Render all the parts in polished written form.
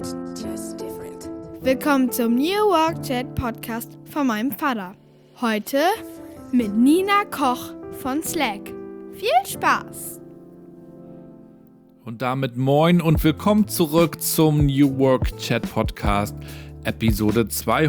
Willkommen zum New Work Chat Podcast von meinem Vater. Heute mit Nina Koch von Slack. Viel Spaß! Und damit moin und willkommen zurück zum New Work Chat Podcast, Episode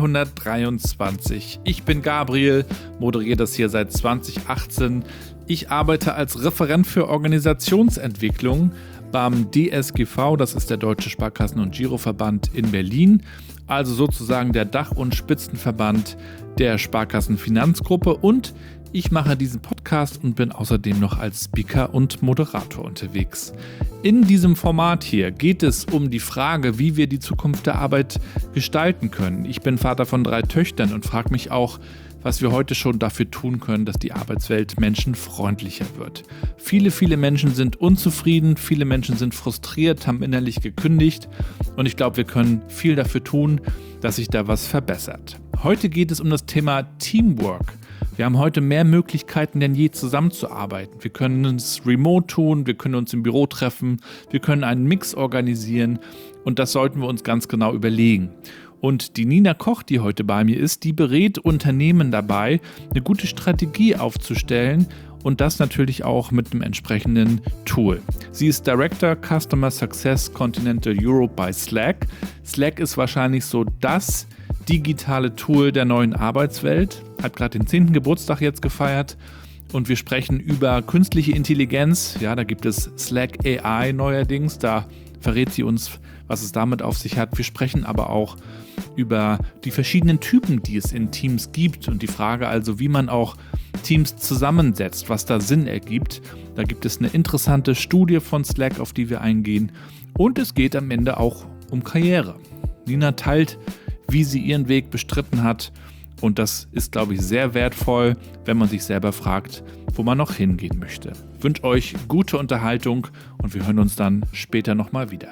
223. Ich bin Gabriel, moderiere das hier seit 2018. Ich arbeite als Referent für Organisationsentwicklung beim DSGV, das ist der Deutsche Sparkassen- und Giroverband in Berlin, also sozusagen der Dach- und Spitzenverband der Sparkassenfinanzgruppe, und ich mache diesen Podcast und bin außerdem noch als Speaker und Moderator unterwegs. In diesem Format hier geht es um die Frage, wie wir die Zukunft der Arbeit gestalten können. Ich bin Vater von 3 Töchtern und frage mich auch, was wir heute schon dafür tun können, dass die Arbeitswelt menschenfreundlicher wird. Viele Menschen sind unzufrieden, viele Menschen sind frustriert, haben innerlich gekündigt, und ich glaube, wir können viel dafür tun, dass sich da was verbessert. Heute geht es um das Thema Teamwork. Wir haben heute mehr Möglichkeiten denn je zusammenzuarbeiten. Wir können es remote tun, wir können uns im Büro treffen, wir können einen Mix organisieren, und das sollten wir uns ganz genau überlegen. Und die Nina Koch, die heute bei mir ist, die berät Unternehmen dabei, eine gute Strategie aufzustellen, und das natürlich auch mit einem entsprechenden Tool. Sie ist Director Customer Success Continental Europe bei Slack. Slack ist wahrscheinlich so das digitale Tool der neuen Arbeitswelt, hat gerade den 10. Geburtstag jetzt gefeiert, und wir sprechen über künstliche Intelligenz. Ja, da gibt es Slack AI neuerdings, da verrät sie uns, was es damit auf sich hat. Wir sprechen aber auch über die verschiedenen Typen, die es in Teams gibt, und die Frage also, wie man auch Teams zusammensetzt, was da Sinn ergibt. Da gibt es eine interessante Studie von Slack, auf die wir eingehen, und es geht am Ende auch um Karriere. Nina teilt, wie sie ihren Weg bestritten hat, und das ist, glaube ich, sehr wertvoll, wenn man sich selber fragt, wo man noch hingehen möchte. Ich wünsche euch gute Unterhaltung, und wir hören uns dann später nochmal wieder.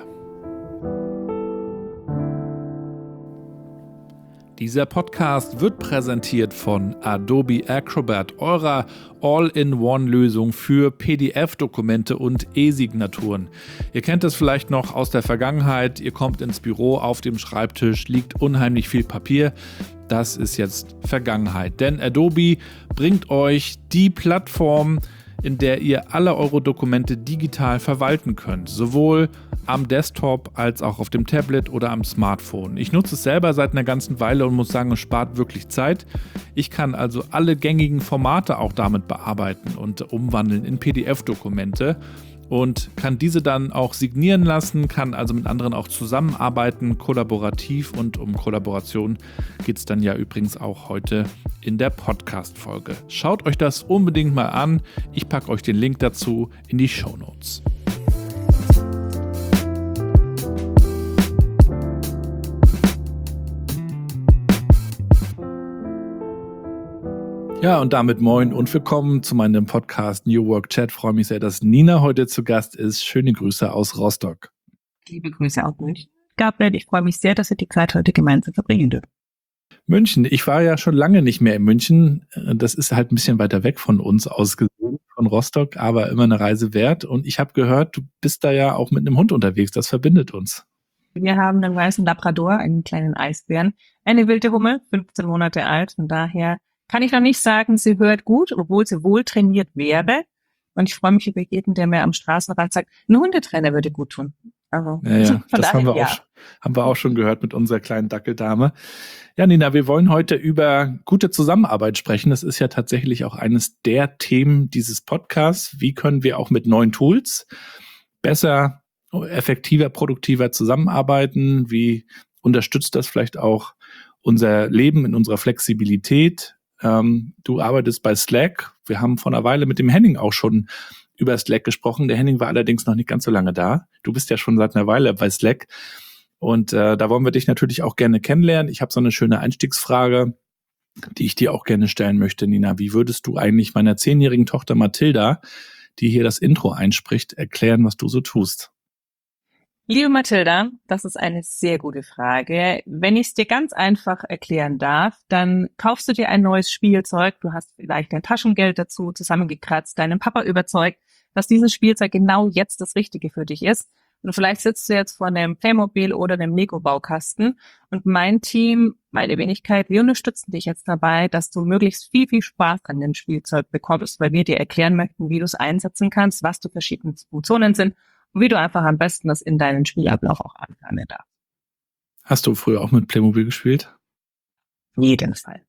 Dieser Podcast wird präsentiert von Adobe Acrobat, eurer All-in-One-Lösung für PDF-Dokumente und E-Signaturen. Ihr kennt es vielleicht noch aus der Vergangenheit. Ihr kommt ins Büro, auf dem Schreibtisch liegt unheimlich viel Papier. Das ist jetzt Vergangenheit, denn Adobe bringt euch die Plattform, in der ihr alle eure Dokumente digital verwalten könnt, sowohl am Desktop als auch auf dem Tablet oder am Smartphone. Ich nutze es selber seit einer ganzen Weile und muss sagen, es spart wirklich Zeit. Ich kann also alle gängigen Formate auch damit bearbeiten und umwandeln in PDF-Dokumente und kann diese dann auch signieren lassen, kann also mit anderen auch zusammenarbeiten, kollaborativ, und um Kollaboration geht es dann ja übrigens auch heute in der Podcast-Folge. Schaut euch das unbedingt mal an. Ich packe euch den Link dazu in die Shownotes. Ja, und damit moin und willkommen zu meinem Podcast New Work Chat. Ich freue mich sehr, dass Nina heute zu Gast ist. Schöne Grüße aus Rostock. Liebe Grüße aus München. Gabriel, ich freue mich sehr, dass wir die Zeit heute gemeinsam verbringen dürfen. München. Ich war ja schon lange nicht mehr in München. Das ist halt ein bisschen weiter weg von uns aus gesehen, von Rostock, aber immer eine Reise wert. Und ich habe gehört, du bist da ja auch mit einem Hund unterwegs. Das verbindet uns. Wir haben einen weißen Labrador, einen kleinen Eisbären, eine wilde Hummel, 15 Monate alt. Von daher kann ich noch nicht sagen, sie hört gut, obwohl sie wohl trainiert wäre. Und ich freue mich über jeden, der mir am Straßenrand sagt, ein Hundetrainer würde gut tun. Also, ja, das haben wir auch schon gehört mit unserer kleinen Dackeldame. Ja, Nina, wir wollen heute über gute Zusammenarbeit sprechen. Das ist ja tatsächlich auch eines der Themen dieses Podcasts. Wie können wir auch mit neuen Tools besser, effektiver, produktiver zusammenarbeiten? Wie unterstützt das vielleicht auch unser Leben in unserer Flexibilität? Du arbeitest bei Slack. Wir haben vor einer Weile mit dem Henning auch schon über Slack gesprochen. Der Henning war allerdings noch nicht ganz so lange da. Du bist ja schon seit einer Weile bei Slack. Und da wollen wir dich natürlich auch gerne kennenlernen. Ich habe so eine schöne Einstiegsfrage, die ich dir auch gerne stellen möchte, Nina. Wie würdest du eigentlich meiner 10-jährigen Tochter Mathilda, die hier das Intro einspricht, erklären, was du so tust? Liebe Mathilda, das ist eine sehr gute Frage. Wenn ich es dir ganz einfach erklären darf, dann kaufst du dir ein neues Spielzeug, du hast vielleicht dein Taschengeld dazu zusammengekratzt, deinen Papa überzeugt, dass dieses Spielzeug genau jetzt das Richtige für dich ist. Und vielleicht sitzt du jetzt vor einem Playmobil oder einem Lego-Baukasten und mein Team, meine Wenigkeit, wir unterstützen dich jetzt dabei, dass du möglichst viel, viel Spaß an dem Spielzeug bekommst, weil wir dir erklären möchten, wie du es einsetzen kannst, was die verschiedenen Funktionen sind und wie du einfach am besten das in deinen Spielablauf auch anwenden darfst. Hast du früher auch mit Playmobil gespielt? Jeden Fall.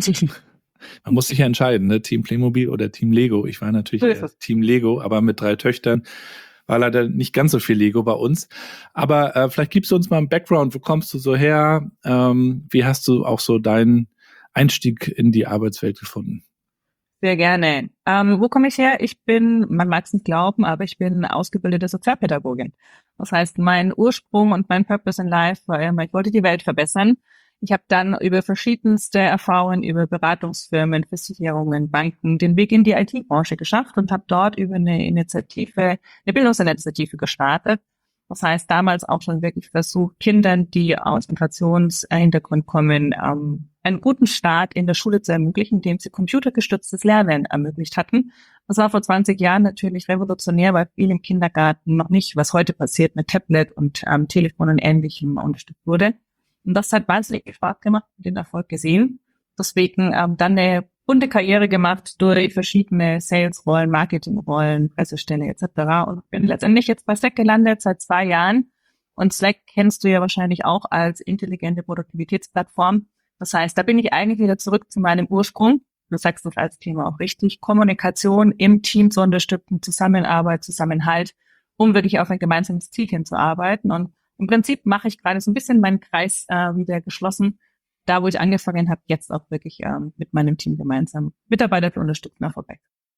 Man muss sich ja entscheiden, ne? Team Playmobil oder Team Lego. Ich war natürlich Team Lego, aber mit 3 Töchtern war leider nicht ganz so viel Lego bei uns. Aber vielleicht gibst du uns mal einen Background. Wo kommst du so her? Wie hast du auch so deinen Einstieg in die Arbeitswelt gefunden? Sehr gerne. Wo komme ich her? Man mag es nicht glauben, aber ich bin ausgebildete Sozialpädagogin. Das heißt, mein Ursprung und mein Purpose in Life war immer, ich wollte die Welt verbessern. Ich habe dann über verschiedenste Erfahrungen, über Beratungsfirmen, Versicherungen, Banken den Weg in die IT-Branche geschafft und habe dort über eine Bildungsinitiative gestartet. Das heißt, damals auch schon wirklich versucht, Kindern, die aus Migrationshintergrund kommen, einen guten Start in der Schule zu ermöglichen, indem sie computergestütztes Lernen ermöglicht hatten. Das war vor 20 Jahren natürlich revolutionär, weil viel im Kindergarten noch nicht, was heute passiert, mit Tablet und Telefon und Ähnlichem unterstützt wurde. Und das hat wahnsinnig viel Spaß gemacht und den Erfolg gesehen. Deswegen dann eine bunte Karriere gemacht durch verschiedene Sales-Rollen, Marketing-Rollen, Pressestelle etc. Und bin letztendlich jetzt bei Slack gelandet seit 2 Jahren. Und Slack kennst du ja wahrscheinlich auch als intelligente Produktivitätsplattform. Das heißt, da bin ich eigentlich wieder zurück zu meinem Ursprung. Du sagst das als Thema auch richtig. Kommunikation im Team zu unterstützen, Zusammenarbeit, Zusammenhalt, um wirklich auf ein gemeinsames Ziel hinzuarbeiten. Und im Prinzip mache ich gerade so ein bisschen meinen Kreis wieder geschlossen, da wo ich angefangen habe, jetzt auch wirklich mit meinem Team gemeinsam Mitarbeiter zu unterstützen, erfolgreich.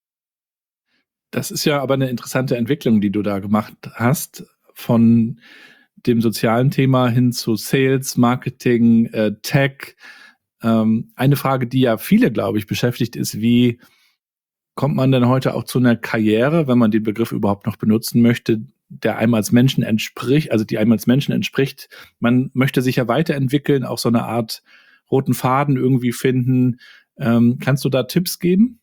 Das ist ja aber eine interessante Entwicklung, die du da gemacht hast, von dem sozialen Thema hin zu Sales, Marketing, Tech. Eine Frage, die ja viele, glaube ich, beschäftigt, ist, wie kommt man denn heute auch zu einer Karriere, wenn man den Begriff überhaupt noch benutzen möchte, der einem als Menschen entspricht, also die einem als Menschen entspricht. Man möchte sich ja weiterentwickeln, auch so eine Art roten Faden irgendwie finden. Kannst du da Tipps geben?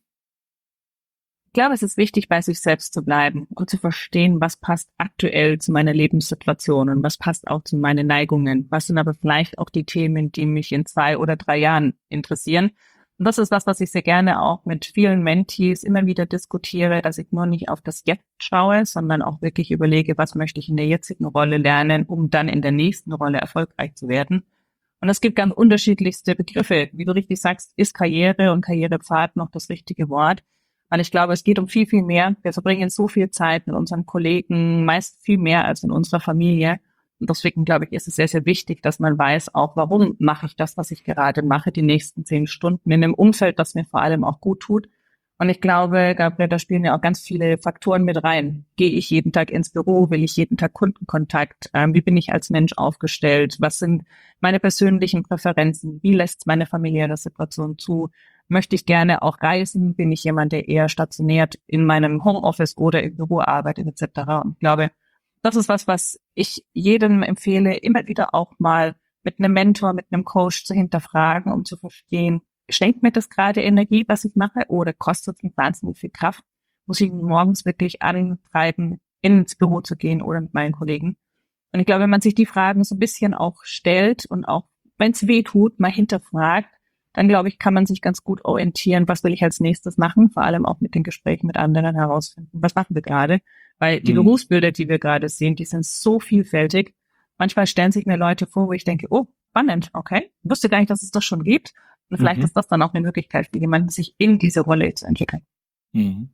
Ich glaube, es ist wichtig, bei sich selbst zu bleiben und zu verstehen, was passt aktuell zu meiner Lebenssituation und was passt auch zu meinen Neigungen. Was sind aber vielleicht auch die Themen, die mich in 2 oder 3 Jahren interessieren. Und das ist was ich sehr gerne auch mit vielen Mentees immer wieder diskutiere, dass ich nur nicht auf das Jetzt schaue, sondern auch wirklich überlege, was möchte ich in der jetzigen Rolle lernen, um dann in der nächsten Rolle erfolgreich zu werden. Und es gibt ganz unterschiedlichste Begriffe. Wie du richtig sagst, ist Karriere und Karrierepfad noch das richtige Wort. Weil ich glaube, es geht um viel, viel mehr. Wir verbringen so viel Zeit mit unseren Kollegen, meist viel mehr als in unserer Familie. Und deswegen, glaube ich, ist es sehr, sehr wichtig, dass man weiß auch, warum mache ich das, was ich gerade mache, die nächsten 10 Stunden in einem Umfeld, das mir vor allem auch gut tut. Und ich glaube, Gabriel, da spielen ja auch ganz viele Faktoren mit rein. Gehe ich jeden Tag ins Büro? Will ich jeden Tag Kundenkontakt? Wie bin ich als Mensch aufgestellt? Was sind meine persönlichen Präferenzen? Wie lässt meine familiäre Situation zu? Möchte ich gerne auch reisen? Bin ich jemand, der eher stationiert in meinem Homeoffice oder im Büro arbeitet etc.? Und ich glaube, das ist was ich jedem empfehle, immer wieder auch mal mit einem Mentor, mit einem Coach zu hinterfragen, um zu verstehen, schenkt mir das gerade Energie, was ich mache, oder kostet es mich wahnsinnig viel Kraft? Muss ich morgens wirklich antreiben, ins Büro zu gehen oder mit meinen Kollegen? Und ich glaube, wenn man sich die Fragen so ein bisschen auch stellt und auch, wenn es weh tut, mal hinterfragt, dann glaube ich, kann man sich ganz gut orientieren, was will ich als nächstes machen, vor allem auch mit den Gesprächen mit anderen herausfinden. Was machen wir gerade? Weil die Berufsbilder, die wir gerade sehen, die sind so vielfältig. Manchmal stellen sich mir Leute vor, wo ich denke, oh, spannend, okay, ich wusste gar nicht, dass es das schon gibt. Und vielleicht ist das dann auch eine Möglichkeit für jemanden, sich in diese Rolle zu entwickeln. Mhm.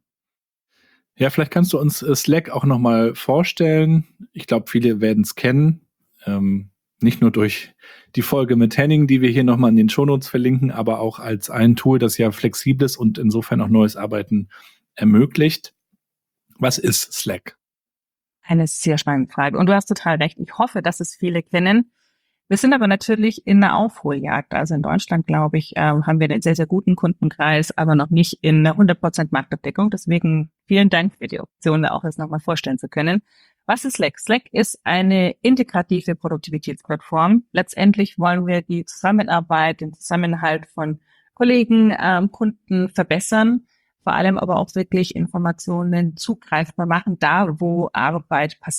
Ja, vielleicht kannst du uns Slack auch nochmal vorstellen. Ich glaube, viele werden es kennen. Nicht nur durch die Folge mit Henning, die wir hier nochmal in den Shownotes verlinken, aber auch als ein Tool, das ja flexibel ist und insofern auch neues Arbeiten ermöglicht. Was ist Slack? Eine sehr spannende Frage. Und du hast total recht. Ich hoffe, dass es viele kennen. Wir sind aber natürlich in einer Aufholjagd. Also in Deutschland, glaube ich, haben wir einen sehr, sehr guten Kundenkreis, aber noch nicht in einer 100% Marktabdeckung. Deswegen vielen Dank für die Option, da auch das nochmal vorstellen zu können. Was ist Slack? Slack ist eine integrative Produktivitätsplattform. Letztendlich wollen wir die Zusammenarbeit, den Zusammenhalt von Kollegen, Kunden verbessern, vor allem aber auch wirklich Informationen zugreifbar machen, da wo Arbeit passiert.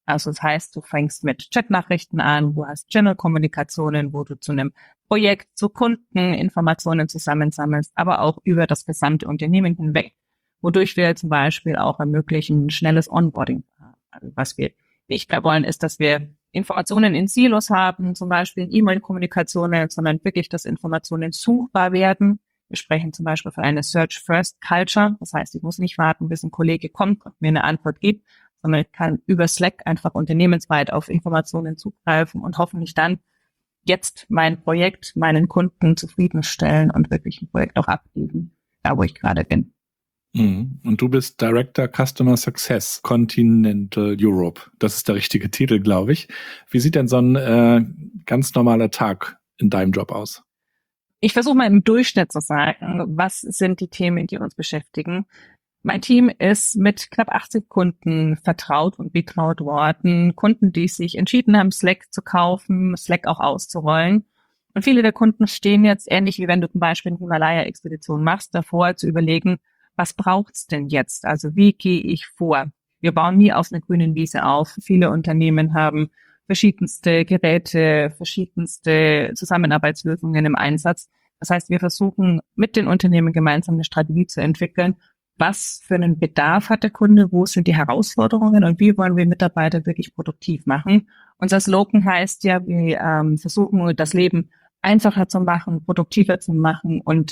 Also das heißt, du fängst mit Chatnachrichten an, du hast Channel-Kommunikationen, wo du zu einem Projekt, zu Kunden Informationen zusammensammelst, aber auch über das gesamte Unternehmen hinweg, wodurch wir zum Beispiel auch ermöglichen, schnelles Onboarding. Also was wir nicht mehr wollen, ist, dass wir Informationen in Silos haben, zum Beispiel in E-Mail-Kommunikationen, sondern wirklich, dass Informationen suchbar werden. Wir sprechen zum Beispiel für eine Search-First-Culture. Das heißt, ich muss nicht warten, bis ein Kollege kommt und mir eine Antwort gibt, sondern ich kann über Slack einfach unternehmensweit auf Informationen zugreifen und hoffentlich dann jetzt mein Projekt, meinen Kunden zufriedenstellen und wirklich ein Projekt auch abgeben, da wo ich gerade bin. Und du bist Director Customer Success Continental Europe. Das ist der richtige Titel, glaube ich. Wie sieht denn so ein ganz normaler Tag in deinem Job aus? Ich versuche mal im Durchschnitt zu sagen, was sind die Themen, die uns beschäftigen. Mein Team ist mit knapp 80 Kunden vertraut und betraut worden. Kunden, die sich entschieden haben, Slack zu kaufen, Slack auch auszurollen. Und viele der Kunden stehen jetzt, ähnlich wie wenn du zum Beispiel eine Himalaya-Expedition machst, davor zu überlegen, was braucht's denn jetzt? Also wie gehe ich vor? Wir bauen nie auf einer grünen Wiese auf. Viele Unternehmen haben verschiedenste Geräte, verschiedenste Zusammenarbeitslösungen im Einsatz. Das heißt, wir versuchen mit den Unternehmen gemeinsam eine Strategie zu entwickeln. Was für einen Bedarf hat der Kunde? Wo sind die Herausforderungen? Und wie wollen wir Mitarbeiter wirklich produktiv machen? Unser Slogan heißt ja, wir versuchen das Leben einfacher zu machen, produktiver zu machen und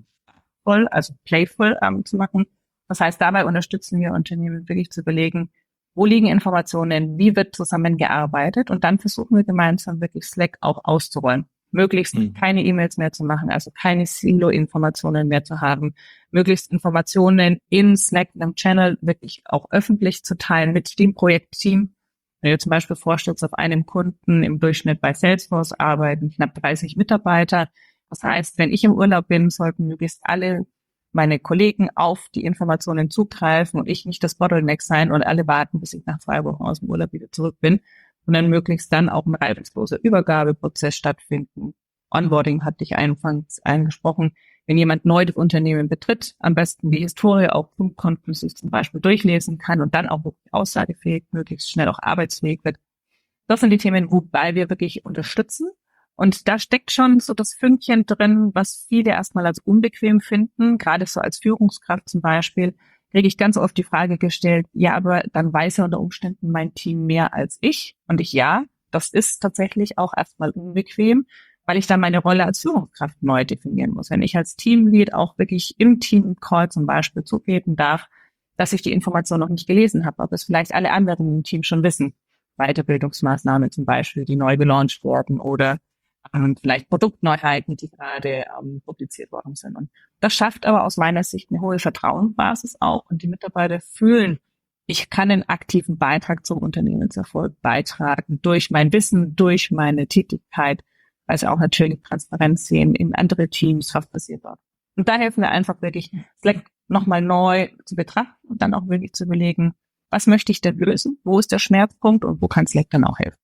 playful zu machen. Das heißt, dabei unterstützen wir Unternehmen wirklich zu überlegen, wo liegen Informationen, wie wird zusammengearbeitet und dann versuchen wir gemeinsam wirklich Slack auch auszurollen. Möglichst keine E-Mails mehr zu machen, also keine Silo-Informationen mehr zu haben, möglichst Informationen in Slack, in einem Channel wirklich auch öffentlich zu teilen mit dem Projektteam. Wenn ihr zum Beispiel vorstellt, auf einem Kunden im Durchschnitt bei Salesforce arbeiten knapp 30 Mitarbeiter. Das heißt, wenn ich im Urlaub bin, sollten möglichst alle meine Kollegen auf die Informationen zugreifen und ich nicht das Bottleneck sein und alle warten, bis ich nach 2 Wochen aus dem Urlaub wieder zurück bin, sondern möglichst dann auch ein reibungsloser Übergabeprozess stattfinden. Onboarding hatte ich anfangs angesprochen. Wenn jemand neu das Unternehmen betritt, am besten die Historie auch zum Kunden sich zum Beispiel durchlesen kann und dann auch wirklich aussagefähig, möglichst schnell auch arbeitsfähig wird. Das sind die Themen, wobei wir wirklich unterstützen. Und da steckt schon so das Fünkchen drin, was viele erstmal als unbequem finden. Gerade so als Führungskraft zum Beispiel kriege ich ganz oft die Frage gestellt, ja, aber dann weiß ja unter Umständen mein Team mehr als ich. Und das ist tatsächlich auch erstmal unbequem, weil ich dann meine Rolle als Führungskraft neu definieren muss. Wenn ich als Teamlead auch wirklich im Team-Call zum Beispiel zugeben darf, dass ich die Information noch nicht gelesen habe, ob es vielleicht alle anderen im Team schon wissen. Weiterbildungsmaßnahmen zum Beispiel, die neu gelauncht werden oder vielleicht Produktneuheiten, die gerade publiziert worden sind. Und das schafft aber aus meiner Sicht eine hohe Vertrauensbasis auch. Und die Mitarbeiter fühlen, ich kann einen aktiven Beitrag zum Unternehmenserfolg beitragen durch mein Wissen, durch meine Tätigkeit, weil sie auch natürlich Transparenz sehen in andere Teams, was passiert dort. Und da helfen wir einfach wirklich, Slack nochmal neu zu betrachten und dann auch wirklich zu überlegen, was möchte ich denn lösen? Wo ist der Schmerzpunkt und wo kann Slack dann auch helfen?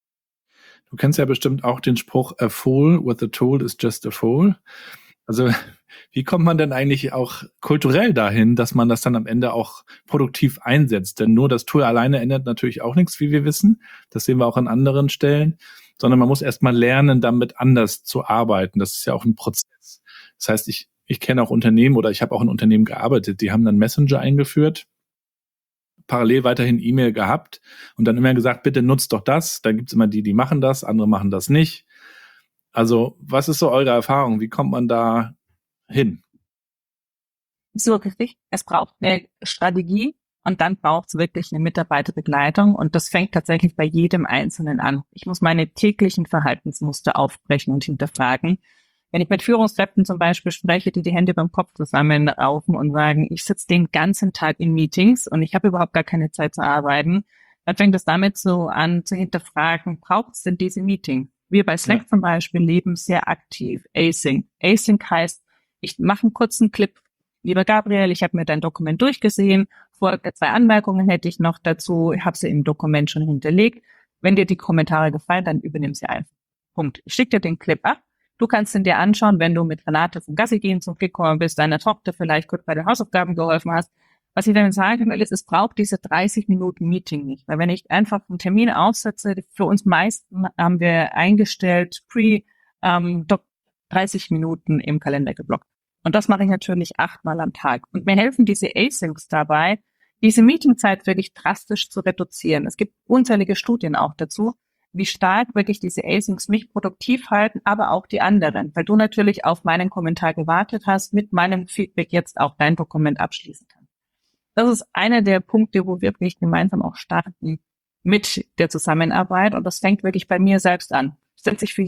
Du kennst ja bestimmt auch den Spruch, a fool with a tool is just a fool. Also wie kommt man denn eigentlich auch kulturell dahin, dass man das dann am Ende auch produktiv einsetzt? Denn nur das Tool alleine ändert natürlich auch nichts, wie wir wissen. Das sehen wir auch an anderen Stellen. Sondern man muss erstmal lernen, damit anders zu arbeiten. Das ist ja auch ein Prozess. Das heißt, ich kenne auch Unternehmen oder ich habe auch in Unternehmen gearbeitet, die haben dann Messenger eingeführt, parallel weiterhin E-Mail gehabt und dann immer gesagt, bitte nutzt doch das. Dann gibt's immer die machen das, andere machen das nicht. Also was ist so eure Erfahrung? Wie kommt man da hin? So richtig. Es braucht eine Strategie und dann braucht es wirklich eine Mitarbeiterbegleitung und das fängt tatsächlich bei jedem Einzelnen an. Ich muss meine täglichen Verhaltensmuster aufbrechen und hinterfragen. Wenn ich mit Führungskräften zum Beispiel spreche, die Hände beim Kopf zusammenraufen und sagen, ich sitze den ganzen Tag in Meetings und ich habe überhaupt gar keine Zeit zu arbeiten, dann fängt es damit so an zu hinterfragen, braucht es denn diese Meeting? Wir bei Slack zum Beispiel leben sehr aktiv Async. Async heißt, ich mache einen kurzen Clip. Lieber Gabriel, ich habe mir dein Dokument durchgesehen. 2 Anmerkungen hätte ich noch dazu. Ich habe sie im Dokument schon hinterlegt. Wenn dir die Kommentare gefallen, dann übernimm sie einfach. Punkt. Ich schicke dir den Clip ab. Du kannst ihn dir anschauen, wenn du mit Renate vom Gassi gehen zurückgekommen bist, deiner Tochter vielleicht kurz bei den Hausaufgaben geholfen hast. Was ich damit sagen will, ist, es braucht diese 30 Minuten Meeting nicht. Weil wenn ich einfach einen Termin aufsetze, für uns meisten haben wir eingestellt, 30 Minuten im Kalender geblockt. Und das mache ich natürlich 8-mal am Tag. Und mir helfen diese Asyncs dabei, diese Meetingzeit wirklich drastisch zu reduzieren. Es gibt unzählige Studien auch dazu, wie stark wirklich diese Asyncs mich produktiv halten, aber auch die anderen. Weil du natürlich auf meinen Kommentar gewartet hast, mit meinem Feedback jetzt auch dein Dokument abschließen kannst. Das ist einer der Punkte, wo wir wirklich gemeinsam auch starten mit der Zusammenarbeit. Und das fängt wirklich bei mir selbst an. Setze ich für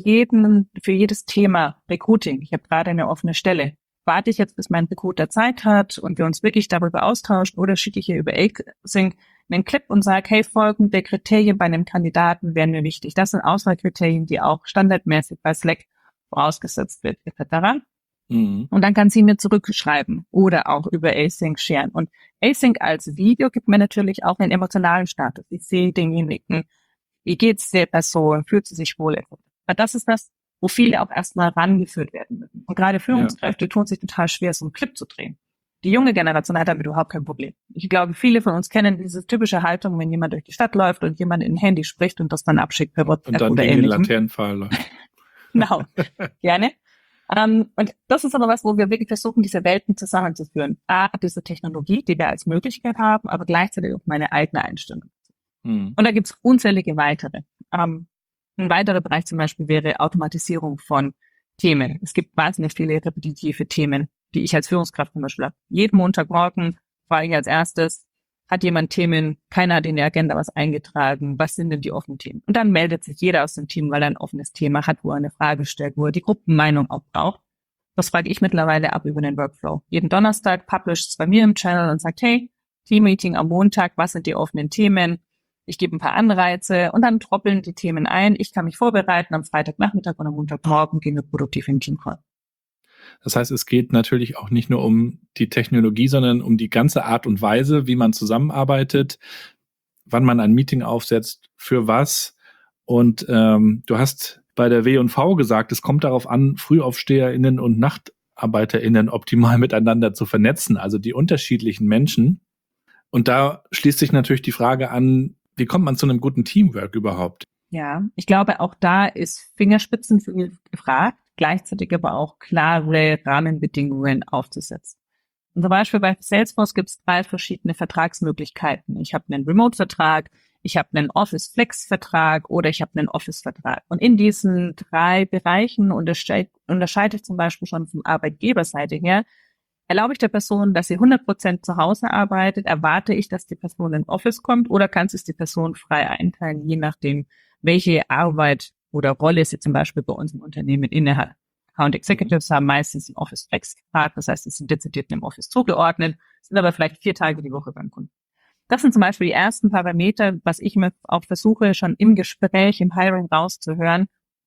jedes Thema Recruiting, ich habe gerade eine offene Stelle, warte ich jetzt, bis mein Recruiter Zeit hat und wir uns wirklich darüber austauschen, oder schicke ich hier über Async einen Clip und sage, hey, folgende Kriterien bei einem Kandidaten wären mir wichtig. Das sind Auswahlkriterien, die auch standardmäßig bei Slack vorausgesetzt wird, etc. Und dann kann sie mir zurückschreiben oder auch über Async sharen. Und Async als Video gibt mir natürlich auch einen emotionalen Status. Ich sehe denjenigen, wie geht's der Person, fühlt sie sich wohl. Aber das ist das, wo viele auch erstmal rangeführt werden müssen. Und gerade Führungskräfte tun sich total schwer, so einen Clip zu drehen. Die junge Generation hat damit überhaupt kein Problem. Ich glaube, viele von uns kennen diese typische Haltung, wenn jemand durch die Stadt läuft und jemand in ein Handy spricht und das dann abschickt per WhatsApp oder ähnlichem. Und dann gegen den Laternenpfahl läuft. Genau, gerne. Und das ist aber was, wo wir wirklich versuchen, diese Welten zusammenzuführen. Diese Technologie, die wir als Möglichkeit haben, aber gleichzeitig auch meine eigene Einstellung. Und da gibt's unzählige weitere. Ein weiterer Bereich zum Beispiel wäre Automatisierung von Themen. Es gibt wahnsinnig viele repetitive Themen, die ich als Führungskraft zum Beispiel habe. Jeden Montagmorgen frage ich als erstes, hat jemand Themen, keiner hat in der Agenda was eingetragen, was sind denn die offenen Themen? Und dann meldet sich jeder aus dem Team, weil er ein offenes Thema hat, wo er eine Frage stellt, wo er die Gruppenmeinung auch braucht. Das frage ich mittlerweile ab über den Workflow. Jeden Donnerstag publisht es bei mir im Channel und sagt, hey, Teammeeting am Montag, was sind die offenen Themen? Ich gebe ein paar Anreize und dann troppeln die Themen ein. Ich kann mich vorbereiten, am Freitagnachmittag und am Montagmorgen gehen wir produktiv in den Teamcall. Das heißt, es geht natürlich auch nicht nur um die Technologie, sondern um die ganze Art und Weise, wie man zusammenarbeitet, wann man ein Meeting aufsetzt, für was. Und du hast bei der W&V gesagt, es kommt darauf an, FrühaufsteherInnen und NachtarbeiterInnen optimal miteinander zu vernetzen, also die unterschiedlichen Menschen. Und da schließt sich natürlich die Frage an, wie kommt man zu einem guten Teamwork überhaupt? Ja, ich glaube, auch da ist Fingerspitzengefühl gefragt, gleichzeitig aber auch klare Rahmenbedingungen aufzusetzen. Und zum Beispiel bei Salesforce gibt es 3 verschiedene Vertragsmöglichkeiten. Ich habe einen Remote-Vertrag, ich habe einen Office-Flex-Vertrag oder ich habe einen Office-Vertrag. Und in diesen 3 Bereichen unterscheide ich zum Beispiel schon von Arbeitgeberseite her, erlaube ich der Person, dass sie 100% zu Hause arbeitet, erwarte ich, dass die Person ins Office kommt oder kann es die Person frei einteilen, je nachdem, welche Arbeit oder Rolle sie zum Beispiel bei uns im Unternehmen innehat. Account Executives haben meistens einen Office Flex Vertrag, das heißt, sie sind dezidiert im Office zugeordnet, sind aber vielleicht 4 Tage die Woche beim Kunden. Das sind zum Beispiel die ersten Parameter, was ich mir auch versuche, schon im Gespräch, im Hiring rauszuhören.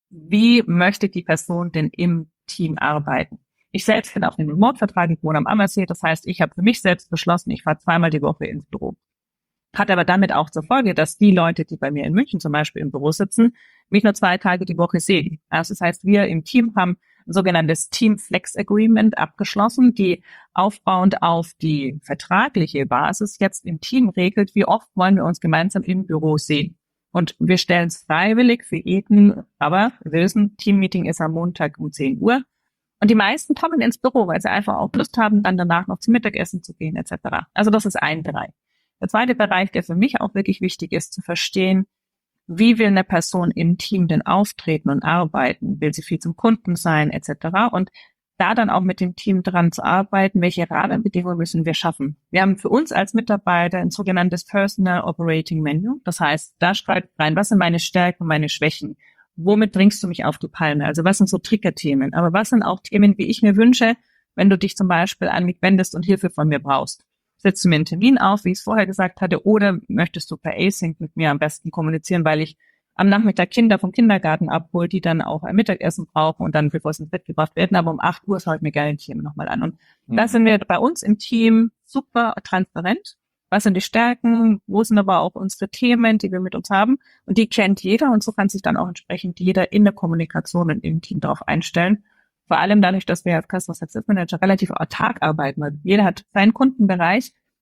Wie möchte die Person denn im Team arbeiten? Ich selbst bin auf einem Remote-Vertrag, ich wohne am Ammersee, das heißt, ich habe für mich selbst beschlossen, ich fahre 2-mal die Woche ins Büro. Hat aber damit auch zur Folge, dass die Leute, die bei mir in München zum Beispiel im Büro sitzen, mich nur 2 Tage die Woche sehen. Also das heißt, wir im Team haben ein sogenanntes Team Flex Agreement abgeschlossen, die aufbauend auf die vertragliche Basis jetzt im Team regelt, wie oft wollen wir uns gemeinsam im Büro sehen. Und wir stellen es freiwillig für jeden, aber wir wissen, Teammeeting ist am Montag um 10 Uhr. Und die meisten kommen ins Büro, weil sie einfach auch Lust haben, dann danach noch zum Mittagessen zu gehen etc. Also das ist ein Bereich. Der zweite Bereich, der für mich auch wirklich wichtig ist, zu verstehen, wie will eine Person im Team denn auftreten und arbeiten? Will sie viel zum Kunden sein etc. Und da dann auch mit dem Team dran zu arbeiten, welche Rahmenbedingungen müssen wir schaffen. Wir haben für uns als Mitarbeiter ein sogenanntes Personal Operating Menu. Das heißt, da schreibt rein, was sind meine Stärken und meine Schwächen? Womit bringst du mich auf die Palme? Also was sind so Triggerthemen? Aber was sind auch Themen, wie ich mir wünsche, wenn du dich zum Beispiel an mich wendest und Hilfe von mir brauchst? Setzt du mir einen Termin auf, wie ich es vorher gesagt hatte, oder möchtest du per Async mit mir am besten kommunizieren, weil ich am Nachmittag Kinder vom Kindergarten abhole, die dann auch ein Mittagessen brauchen und dann, bevor sie ins Bett gebracht werden, aber um 8 Uhr schaue ich mir gerne die Themen nochmal an. Und da sind wir bei uns im Team super transparent. Was sind die Stärken? Wo sind aber auch unsere Themen, die wir mit uns haben? Und die kennt jeder und so kann sich dann auch entsprechend jeder in der Kommunikation und im Team darauf einstellen. Vor allem dadurch, dass wir als Customer Success Manager relativ autark arbeiten, weil jeder hat seinen Kundenbereich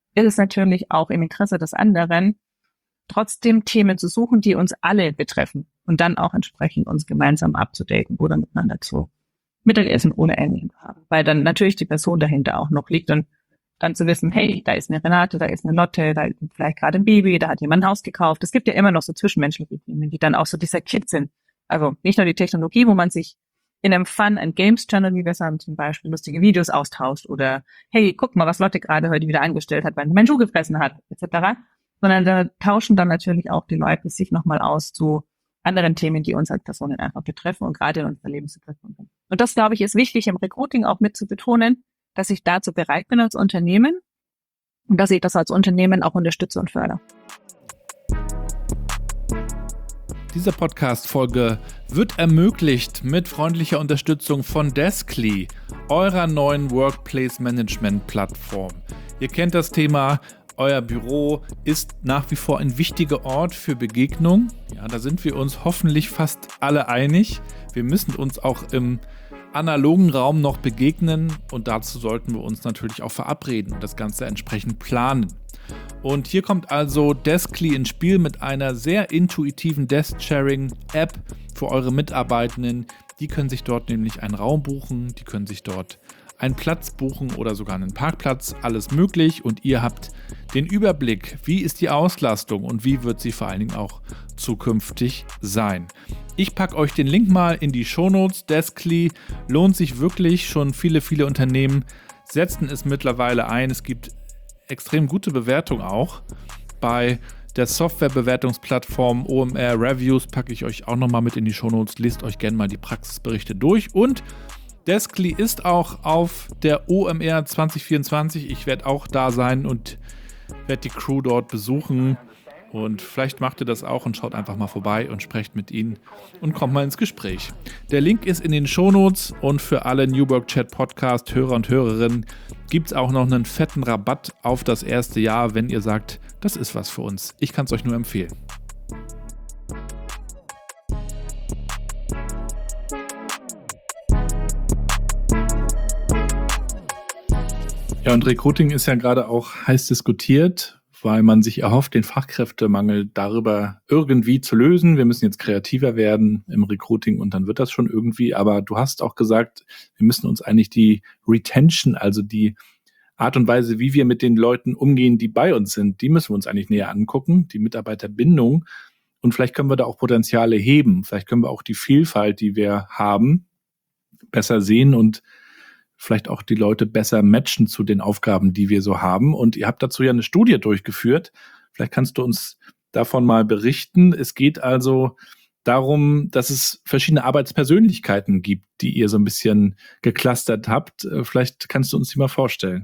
ist es natürlich auch im Interesse des anderen, trotzdem Themen zu suchen, die uns alle betreffen und dann auch entsprechend uns gemeinsam abzudaten oder miteinander zu Mittagessen ohne Ende haben, weil dann natürlich die Person dahinter auch noch liegt und dann zu wissen, hey, da ist eine Renate, da ist eine Lotte, da ist vielleicht gerade ein Baby, da hat jemand ein Haus gekauft. Es gibt ja immer noch so zwischenmenschliche Themen, die dann auch so dieser Kit sind. Also nicht nur die Technologie, wo man sich in einem Fun and Games Channel, wie wir es haben, zum Beispiel lustige Videos austauscht oder hey, guck mal, was Lotte gerade heute wieder angestellt hat, weil sie meinen Schuh gefressen hat, etc. Sondern da tauschen dann natürlich auch die Leute sich nochmal aus zu anderen Themen, die uns als Personen einfach betreffen und gerade in unserer Lebenssituation sind. Und das, glaube ich, ist wichtig im Recruiting auch mit zu betonen, dass ich dazu bereit bin als Unternehmen und dass ich das als Unternehmen auch unterstütze und fördere. Diese Podcast-Folge wird ermöglicht mit freundlicher Unterstützung von Deskly, eurer neuen Workplace-Management-Plattform. Ihr kennt das Thema, euer Büro ist nach wie vor ein wichtiger Ort für Begegnung. Ja, da sind wir uns hoffentlich fast alle einig. Wir müssen uns auch im analogen Raum noch begegnen und dazu sollten wir uns natürlich auch verabreden und das Ganze entsprechend planen. Und hier kommt also Deskly ins Spiel mit einer sehr intuitiven Desk-Sharing-App für eure Mitarbeitenden. Die können sich dort nämlich einen Raum buchen, die können sich dort einen Platz buchen oder sogar einen Parkplatz, alles möglich und ihr habt den Überblick, wie ist die Auslastung und wie wird sie vor allen Dingen auch zukünftig sein. Ich packe euch den Link mal in die Shownotes. Deskly lohnt sich wirklich, schon viele Unternehmen setzen es mittlerweile ein. Es gibt extrem gute Bewertungen auch. Bei der Softwarebewertungsplattform OMR Reviews packe ich euch auch nochmal mit in die Shownotes. Lest euch gerne mal die Praxisberichte durch und Deskly ist auch auf der OMR 2024. Ich werde auch da sein und werde die Crew dort besuchen. Und vielleicht macht ihr das auch und schaut einfach mal vorbei und sprecht mit ihnen und kommt mal ins Gespräch. Der Link ist in den Shownotes und für alle New Work Chat Podcast Hörer und Hörerinnen gibt es auch noch einen fetten Rabatt auf das erste Jahr, wenn ihr sagt, das ist was für uns. Ich kann es euch nur empfehlen. Ja, und Recruiting ist ja gerade auch heiß diskutiert, weil man sich erhofft, den Fachkräftemangel darüber irgendwie zu lösen. Wir müssen jetzt kreativer werden im Recruiting und dann wird das schon irgendwie. Aber du hast auch gesagt, wir müssen uns eigentlich die Retention, also die Art und Weise, wie wir mit den Leuten umgehen, die bei uns sind, die müssen wir uns eigentlich näher angucken, die Mitarbeiterbindung. Und vielleicht können wir da auch Potenziale heben. Vielleicht können wir auch die Vielfalt, die wir haben, besser sehen und vielleicht auch die Leute besser matchen zu den Aufgaben, die wir so haben. Und ihr habt dazu ja eine Studie durchgeführt. Vielleicht kannst du uns davon mal berichten. Es geht also darum, dass es verschiedene Arbeitspersönlichkeiten gibt, die ihr so ein bisschen geclustert habt. Vielleicht kannst du uns die mal vorstellen.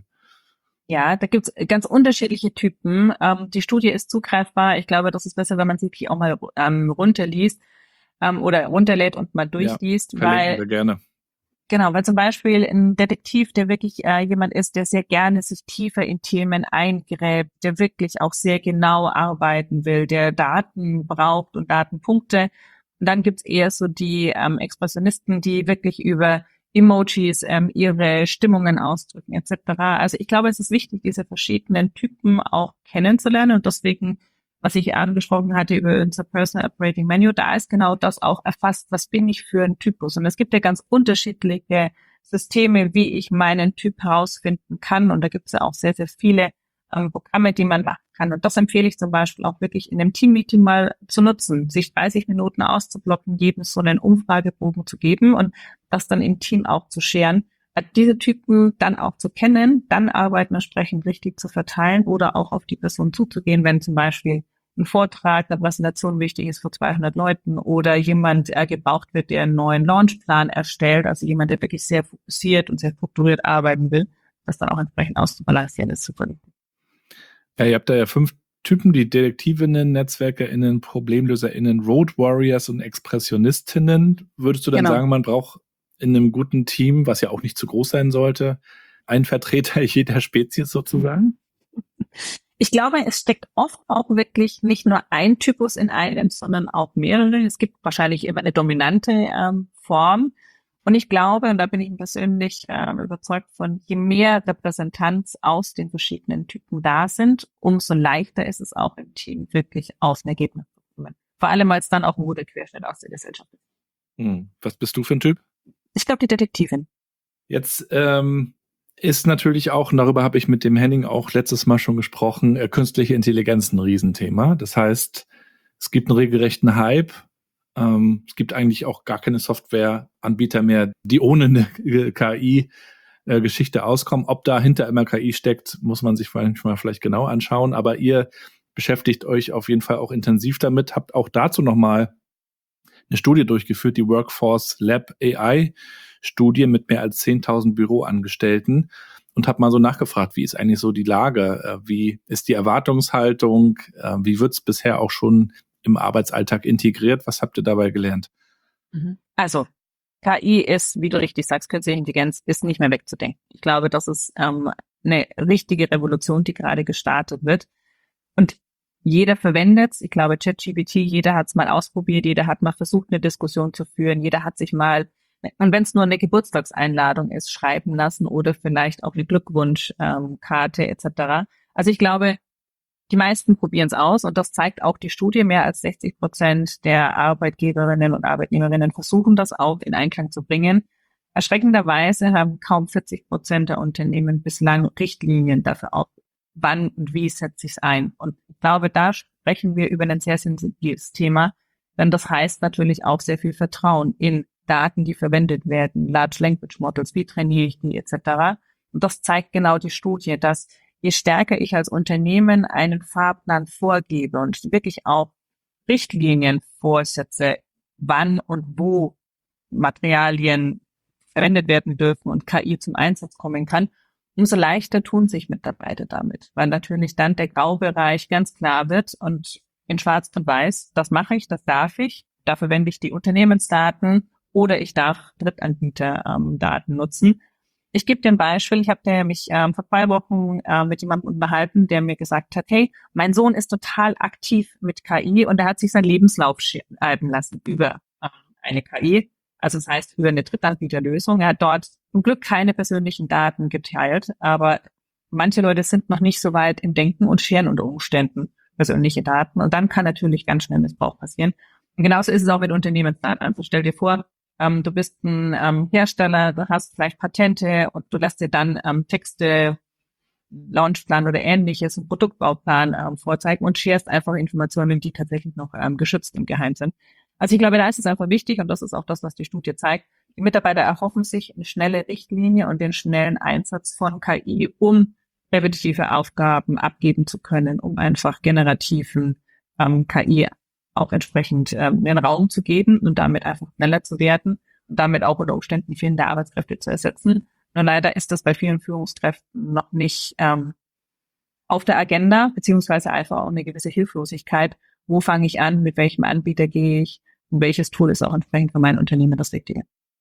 Ja, da gibt's ganz unterschiedliche Typen. Die Studie ist zugreifbar. Ich glaube, das ist besser, wenn man sich die auch mal runterliest oder runterlädt und mal durchliest. Ja, verlinken wir gerne. Genau, weil zum Beispiel ein Detektiv, der wirklich jemand ist, der sehr gerne sich tiefer in Themen eingräbt, der wirklich auch sehr genau arbeiten will, der Daten braucht und Datenpunkte. Und dann gibt's eher so die Expressionisten, die wirklich über Emojis ihre Stimmungen ausdrücken etc. Also ich glaube, es ist wichtig, diese verschiedenen Typen auch kennenzulernen und deswegen, was ich angesprochen hatte über unser Personal Operating Menu, da ist genau das auch erfasst, was bin ich für ein Typus. Und es gibt ja ganz unterschiedliche Systeme, wie ich meinen Typ herausfinden kann. Und da gibt es ja auch sehr viele Programme, die man machen kann. Und das empfehle ich zum Beispiel auch wirklich in einem Teammeeting mal zu nutzen, sich 30 Minuten auszublocken, jedem so einen Umfragebogen zu geben und das dann im Team auch zu scheren. Diese Typen dann auch zu kennen, dann Arbeiten entsprechend richtig zu verteilen oder auch auf die Person zuzugehen, wenn zum Beispiel ein Vortrag, eine Präsentation wichtig ist für 200 Leuten oder jemand gebraucht wird, der einen neuen Launchplan erstellt, also jemand, der wirklich sehr fokussiert und sehr strukturiert arbeiten will, das dann auch entsprechend auszubalancieren ist super wichtig. Ja, ihr habt da ja 5 Typen, die Detektivinnen, NetzwerkerInnen, ProblemlöserInnen, Road Warriors und Expressionistinnen. Würdest du dann sagen, man braucht in einem guten Team, was ja auch nicht zu groß sein sollte, einen Vertreter jeder Spezies sozusagen? Ich glaube, es steckt oft auch wirklich nicht nur ein Typus in einem, sondern auch mehrere. Es gibt wahrscheinlich immer eine dominante Form. Und ich glaube, und da bin ich persönlich überzeugt von, je mehr Repräsentanz aus den verschiedenen Typen da sind, umso leichter ist es auch im Team wirklich auf ein Ergebnis zu kommen. Vor allem, weil es dann auch ein guter Querschnitt aus der Gesellschaft ist. Was bist du für ein Typ? Ich glaube, die Detektivin. Jetzt ist natürlich auch, und darüber habe ich mit dem Henning auch letztes Mal schon gesprochen, künstliche Intelligenz ein Riesenthema. Das heißt, es gibt einen regelrechten Hype. Es gibt eigentlich auch gar keine Softwareanbieter mehr, die ohne eine KI-Geschichte auskommen. Ob dahinter immer KI steckt, muss man sich vielleicht genau anschauen. Aber ihr beschäftigt euch auf jeden Fall auch intensiv damit. Habt auch dazu nochmal eine Studie durchgeführt, die Workforce Lab AI Studie mit mehr als 10.000 Büroangestellten, und habe mal so nachgefragt, wie ist eigentlich so die Lage? Wie ist die Erwartungshaltung? Wie wird es bisher auch schon im Arbeitsalltag integriert? Was habt ihr dabei gelernt? Also, KI ist, wie du richtig sagst, künstliche Intelligenz ist nicht mehr wegzudenken. Ich glaube, das ist eine richtige Revolution, die gerade gestartet wird. Und jeder verwendet's. Ich glaube, ChatGPT, jeder hat's mal ausprobiert, jeder hat mal versucht, eine Diskussion zu führen, jeder hat sich mal, und wenn es nur eine Geburtstagseinladung ist, schreiben lassen oder vielleicht auch eine Glückwunschkarte etc. Also ich glaube, die meisten probieren es aus, und das zeigt auch die Studie. Mehr als 60% der Arbeitgeberinnen und Arbeitnehmerinnen versuchen das auch in Einklang zu bringen. Erschreckenderweise haben kaum 40% der Unternehmen bislang Richtlinien dafür auf, wann und wie setze ich es ein. Und ich glaube, da sprechen wir über ein sehr sensibles Thema, denn das heißt natürlich auch sehr viel Vertrauen in Daten, die verwendet werden, Large Language Models, wie trainiere ich die etc. Und das zeigt genau die Studie, dass je stärker ich als Unternehmen einen Fahrplan vorgebe und wirklich auch Richtlinien vorsetze, wann und wo Materialien verwendet werden dürfen und KI zum Einsatz kommen kann, umso leichter tun sich Mitarbeiter damit, weil natürlich dann der Graubereich ganz klar wird und in Schwarz und Weiß, das mache ich, das darf ich, da verwende ich die Unternehmensdaten oder ich darf Drittanbieter-Daten nutzen. Ich gebe dir ein Beispiel. Ich habe mich vor 2 Wochen mit jemandem unterhalten, der mir gesagt hat, hey, mein Sohn ist total aktiv mit KI und er hat sich seinen Lebenslauf schreiben lassen über eine KI. Also das heißt, über eine Drittanbieterlösung. Er hat dort zum Glück keine persönlichen Daten geteilt, aber manche Leute sind noch nicht so weit im Denken und scheren unter Umständen persönliche Daten. Und dann kann natürlich ganz schnell Missbrauch passieren. Und genauso ist es auch mit Unternehmensdaten. Also stell dir vor, du bist ein Hersteller, du hast vielleicht Patente und du lässt dir dann Texte, Launchplan oder ähnliches, einen Produktbauplan vorzeigen und sharest einfach Informationen, die tatsächlich noch geschützt im Geheim sind. Also ich glaube, da ist es einfach wichtig, und das ist auch das, was die Studie zeigt. Die Mitarbeiter erhoffen sich eine schnelle Richtlinie und den schnellen Einsatz von KI, um repetitive Aufgaben abgeben zu können, um einfach generativen KI auch entsprechend den Raum zu geben und damit einfach schneller zu werden und damit auch unter Umständen fehlende Arbeitskräfte zu ersetzen. Nur leider ist das bei vielen Führungskräften noch nicht auf der Agenda, beziehungsweise einfach auch eine gewisse Hilflosigkeit. Wo fange ich an? Mit welchem Anbieter gehe ich? Und welches Tool ist auch entsprechend für mein Unternehmen das Richtige?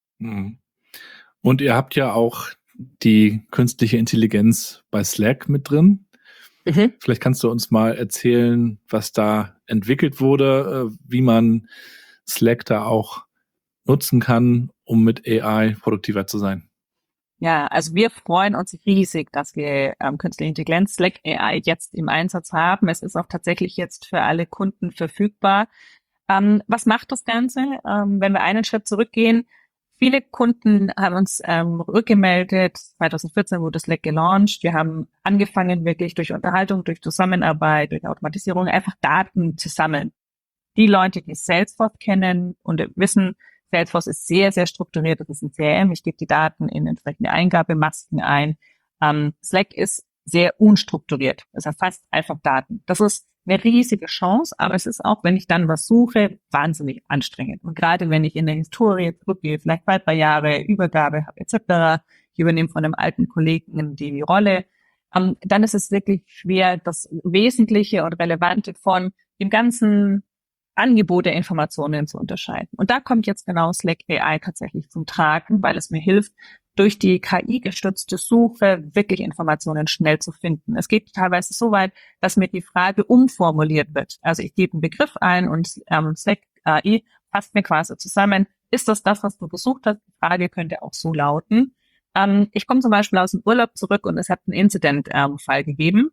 Und ihr habt ja auch die künstliche Intelligenz bei Slack mit drin. Vielleicht kannst du uns mal erzählen, was da entwickelt wurde, wie man Slack da auch nutzen kann, um mit AI produktiver zu sein. Ja, also wir freuen uns riesig, dass wir künstliche Intelligenz Slack AI jetzt im Einsatz haben. Es ist auch tatsächlich jetzt für alle Kunden verfügbar. Was macht das Ganze? Wenn wir einen Schritt zurückgehen, viele Kunden haben uns rückgemeldet. 2014 wurde Slack gelauncht. Wir haben angefangen, wirklich durch Unterhaltung, durch Zusammenarbeit, durch Automatisierung einfach Daten zu sammeln. Die Leute, die Salesforce kennen und wissen, Salesforce ist sehr, sehr strukturiert. Das ist ein CRM. Ich gebe die Daten in entsprechende Eingabemasken ein. Slack ist sehr unstrukturiert. Es erfasst einfach Daten. Das ist eine riesige Chance, aber es ist auch, wenn ich dann was suche, wahnsinnig anstrengend. Und gerade wenn ich in der Historie zurückgehe, vielleicht 2-3 Jahre Übergabe habe etc., ich übernehme von einem alten Kollegen die Rolle, dann ist es wirklich schwer, das Wesentliche und Relevante von dem ganzen Angebot der Informationen zu unterscheiden. Und da kommt jetzt genau Slack AI tatsächlich zum Tragen, weil es mir hilft, durch die KI-gestützte Suche wirklich Informationen schnell zu finden. Es geht teilweise so weit, dass mir die Frage umformuliert wird. Also ich gebe einen Begriff ein und Slack AI fasst mir quasi zusammen, Ist das, was du gesucht hast? Die Frage könnte auch so lauten. Ich komme zum Beispiel aus dem Urlaub zurück und es hat einen Incident-Fall gegeben.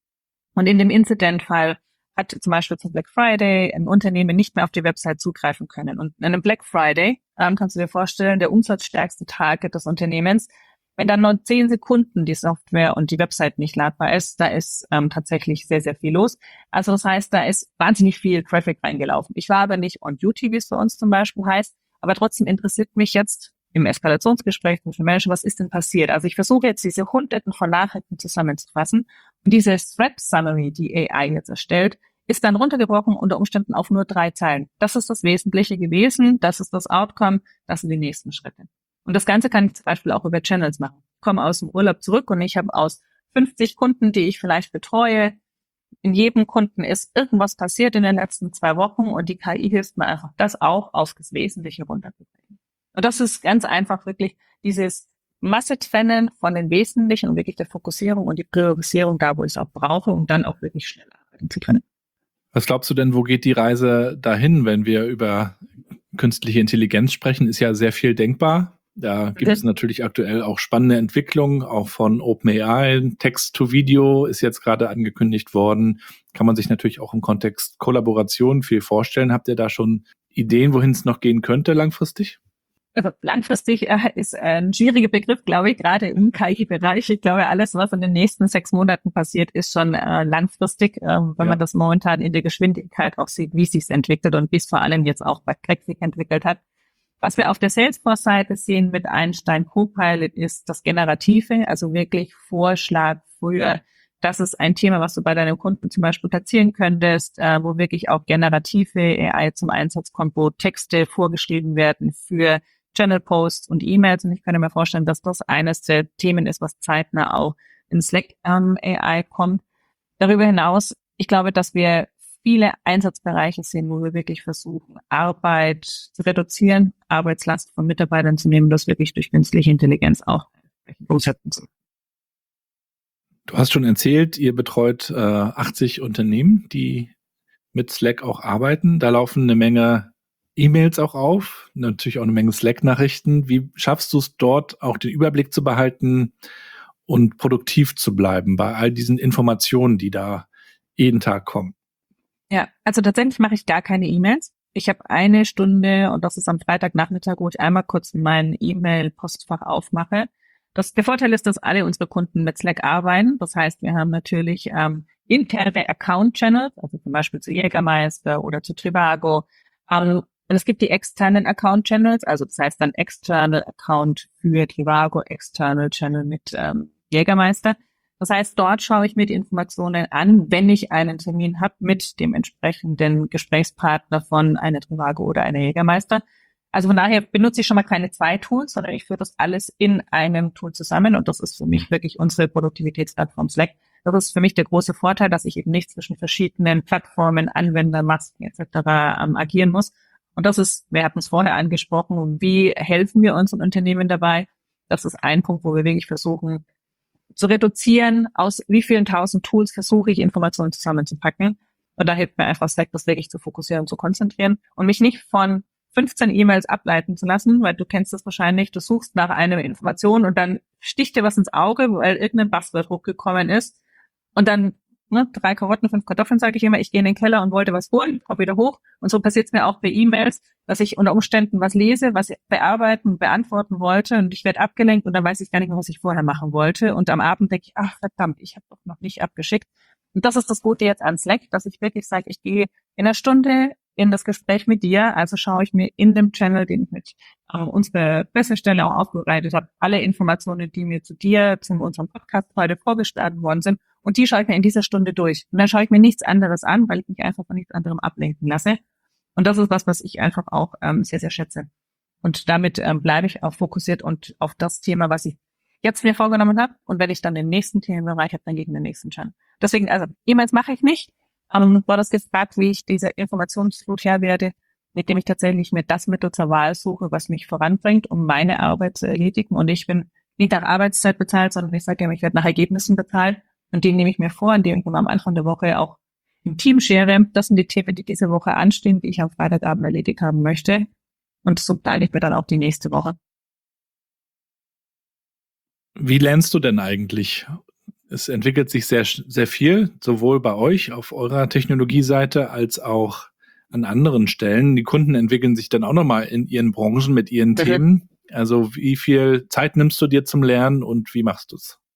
Und in dem Incident-Fall hat zum Beispiel zum Black Friday ein Unternehmen nicht mehr auf die Website zugreifen können. Und an einem Black Friday kannst du dir vorstellen, der umsatzstärkste Tag des Unternehmens, wenn dann nur 10 Sekunden die Software und die Website nicht ladbar ist, da ist tatsächlich sehr, sehr viel los. Also das heißt, da ist wahnsinnig viel Traffic reingelaufen. Ich war aber nicht on duty, wie es bei uns zum Beispiel heißt, aber trotzdem interessiert mich jetzt im Eskalationsgespräch mit den Menschen, was ist denn passiert? Also ich versuche jetzt diese Hunderten von Nachrichten zusammenzufassen und diese Threat Summary, die AI jetzt erstellt, ist dann runtergebrochen unter Umständen auf nur 3 Zeilen. Das ist das Wesentliche gewesen, das ist das Outcome, das sind die nächsten Schritte. Und das Ganze kann ich zum Beispiel auch über Channels machen. Ich komme aus dem Urlaub zurück und ich habe aus 50 Kunden, die ich vielleicht betreue, in jedem Kunden ist irgendwas passiert in den letzten 2 Wochen und die KI hilft mir einfach, das auch auf das Wesentliche runterzubringen. Und das ist ganz einfach wirklich dieses Masse trennen von den Wesentlichen und wirklich der Fokussierung und die Priorisierung da, wo ich es auch brauche, um dann auch wirklich schnell arbeiten zu können. Was glaubst du denn, wo geht die Reise dahin, wenn wir über künstliche Intelligenz sprechen? Ist ja sehr viel denkbar. Da gibt es natürlich aktuell auch spannende Entwicklungen, auch von OpenAI. Text-to-Video ist jetzt gerade angekündigt worden. Kann man sich natürlich auch im Kontext Kollaboration viel vorstellen. Habt ihr da schon Ideen, wohin es noch gehen könnte langfristig? Also langfristig ist ein schwieriger Begriff, glaube ich, gerade im KI-Bereich. Ich glaube, alles, was in den nächsten 6 Monaten passiert, ist schon langfristig, wenn man das momentan in der Geschwindigkeit auch sieht, wie es sich entwickelt und wie es vor allem jetzt auch bei Craig sich entwickelt hat. Was wir auf der Salesforce-Seite sehen mit Einstein Copilot ist das Generative, also wirklich Vorschlag früher. Das ist ein Thema, was du bei deinem Kunden zum Beispiel platzieren könntest, wo wirklich auch generative AI zum Einsatz kommt, wo Texte vorgeschrieben werden für Channel-Posts und E-Mails. Und ich kann mir vorstellen, dass das eines der Themen ist, was zeitnah auch in Slack AI kommt. Darüber hinaus, ich glaube, dass wir viele Einsatzbereiche sehen, wo wir wirklich versuchen, Arbeit zu reduzieren, Arbeitslast von Mitarbeitern zu nehmen, das wirklich durch künstliche Intelligenz auch umsetzen zu. Du hast schon erzählt, ihr betreut 80 Unternehmen, die mit Slack auch arbeiten. Da laufen eine Menge E-Mails auch auf, natürlich auch eine Menge Slack-Nachrichten. Wie schaffst du es dort auch den Überblick zu behalten und produktiv zu bleiben bei all diesen Informationen, die da jeden Tag kommen? Ja, also tatsächlich mache ich gar keine E-Mails. Ich habe 1 Stunde und das ist am Freitagnachmittag, wo ich einmal kurz mein E-Mail-Postfach aufmache. Der Vorteil ist, dass alle unsere Kunden mit Slack arbeiten. Das heißt, wir haben natürlich interne Account-Channels, also zum Beispiel zu Jägermeister oder zu Trivago. Und es gibt die externen Account-Channels, also das heißt dann External Account für Trivago, External Channel mit Jägermeister. Das heißt, dort schaue ich mir die Informationen an, wenn ich einen Termin habe mit dem entsprechenden Gesprächspartner von einer Trivago oder einer Jägermeister. Also von daher benutze ich schon mal keine 2 Tools, sondern ich führe das alles in einem Tool zusammen und das ist für mich wirklich unsere Produktivitätsplattform Slack. Das ist für mich der große Vorteil, dass ich eben nicht zwischen verschiedenen Plattformen, Anwendermasken etc. agieren muss. Und das ist, wir hatten es vorher angesprochen, wie helfen wir unseren Unternehmen dabei? Das ist ein Punkt, wo wir wirklich versuchen zu reduzieren, aus wie vielen 1000 Tools versuche ich Informationen zusammenzupacken. Und da hilft mir einfach Slack, das wirklich zu fokussieren und zu konzentrieren und mich nicht von 15 E-Mails ableiten zu lassen, weil du kennst das wahrscheinlich, du suchst nach einer Information und dann sticht dir was ins Auge, weil irgendein Buzzword hochgekommen ist und dann 3 Karotten, 5 Kartoffeln, sage ich immer, ich gehe in den Keller und wollte was holen, komme wieder hoch und so passiert es mir auch bei E-Mails, dass ich unter Umständen was lese, was ich bearbeiten, beantworten wollte und ich werde abgelenkt und dann weiß ich gar nicht mehr, was ich vorher machen wollte und am Abend denke ich, ach verdammt, ich habe doch noch nicht abgeschickt. Und das ist das Gute jetzt an Slack, dass ich wirklich sage, ich gehe in 1 Stunde in das Gespräch mit dir, also schaue ich mir in dem Channel, den ich mit unserer Pressestelle auch aufbereitet habe, alle Informationen, die mir zu dir, zu unserem Podcast heute vorgeschlagen worden sind, und die schaue ich mir in dieser Stunde durch. Und dann schaue ich mir nichts anderes an, weil ich mich einfach von nichts anderem ablenken lasse. Und das ist was ich einfach auch sehr, sehr schätze. Und damit bleibe ich auch fokussiert und auf das Thema, was ich jetzt mir vorgenommen habe. Und wenn ich dann den nächsten Themenbereich habe, dann gegen den nächsten Channel. Deswegen, also E-Mails mache ich nicht. War das gefragt, wie ich diese Informationsflut her werde, mit dem ich tatsächlich mir das Mittel zur Wahl suche, was mich voranbringt, um meine Arbeit zu erledigen. Und ich bin nicht nach Arbeitszeit bezahlt, sondern ich sage ja, ich werde nach Ergebnissen bezahlt. Und die nehme ich mir vor, indem ich am Anfang der Woche auch im Team share. Das sind die Themen, die diese Woche anstehen, die ich am Freitagabend erledigt haben möchte. Und so plane ich mir dann auch die nächste Woche. Wie lernst du denn eigentlich? Es entwickelt sich sehr, sehr viel, sowohl bei euch auf eurer Technologieseite als auch an anderen Stellen. Die Kunden entwickeln sich dann auch nochmal in ihren Branchen mit ihren Themen. Also wie viel Zeit nimmst du dir zum Lernen und wie machst du es?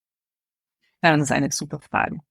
Ja, das ist eine super Frage.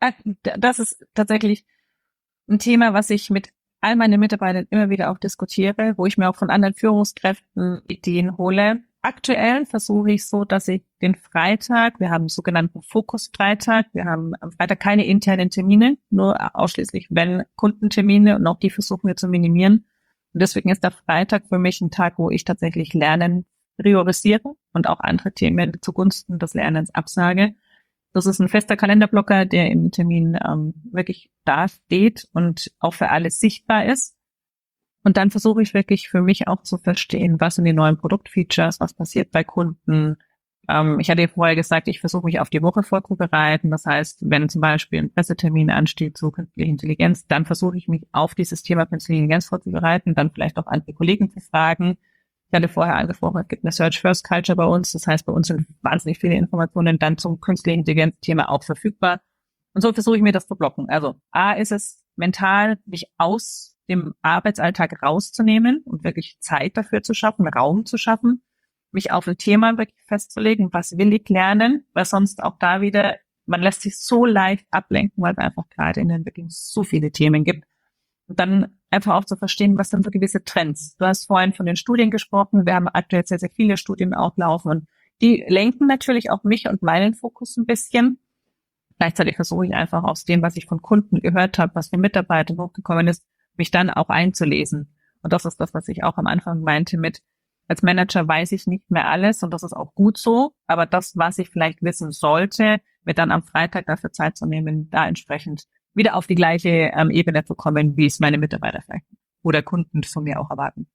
Das ist tatsächlich ein Thema, was ich mit all meinen Mitarbeitern immer wieder auch diskutiere, wo ich mir auch von anderen Führungskräften Ideen hole. Aktuell versuche ich so, dass ich den Freitag, wir haben einen sogenannten Fokus-Freitag, wir haben am Freitag keine internen Termine, nur ausschließlich wenn Kundentermine, und auch die versuchen wir zu minimieren. Und deswegen ist der Freitag für mich ein Tag, wo ich tatsächlich Lernen priorisiere und auch andere Themen zugunsten des Lernens absage. Das ist ein fester Kalenderblocker, der im Termin wirklich da steht und auch für alle sichtbar ist. Und dann versuche ich wirklich für mich auch zu verstehen, was sind die neuen Produktfeatures, was passiert bei Kunden. Ich hatte ja vorher gesagt, ich versuche mich auf die Woche vorzubereiten. Das heißt, wenn zum Beispiel ein Pressetermin ansteht zu künstlicher Intelligenz, dann versuche ich mich auf dieses Thema künstliche Intelligenz vorzubereiten, dann vielleicht auch andere Kollegen zu fragen. Ich hatte vorher angesprochen, es gibt eine Search-First-Culture bei uns. Das heißt, bei uns sind wahnsinnig viele Informationen dann zum künstlichen Intelligenz-Thema auch verfügbar. Und so versuche ich mir das zu blocken. Also A ist es mental, mich aus dem Arbeitsalltag rauszunehmen und wirklich Zeit dafür zu schaffen, Raum zu schaffen, mich auf ein Thema wirklich festzulegen, was will ich lernen, weil sonst auch da wieder, man lässt sich so leicht ablenken, weil es einfach gerade in der Entwicklung so viele Themen gibt. Und dann einfach auch zu verstehen, was sind so gewisse Trends. Du hast vorhin von den Studien gesprochen. Wir haben aktuell sehr, sehr viele Studien auch laufen und die lenken natürlich auch mich und meinen Fokus ein bisschen. Gleichzeitig versuche ich einfach aus dem, was ich von Kunden gehört habe, was von Mitarbeitern hochgekommen ist, mich dann auch einzulesen. Und das ist das, was ich auch am Anfang meinte mit, als Manager weiß ich nicht mehr alles und das ist auch gut so. Aber das, was ich vielleicht wissen sollte, mir dann am Freitag dafür Zeit zu nehmen, da entsprechend wieder auf die gleiche Ebene zu kommen, wie es meine Mitarbeiter vielleicht oder Kunden von mir auch erwarten.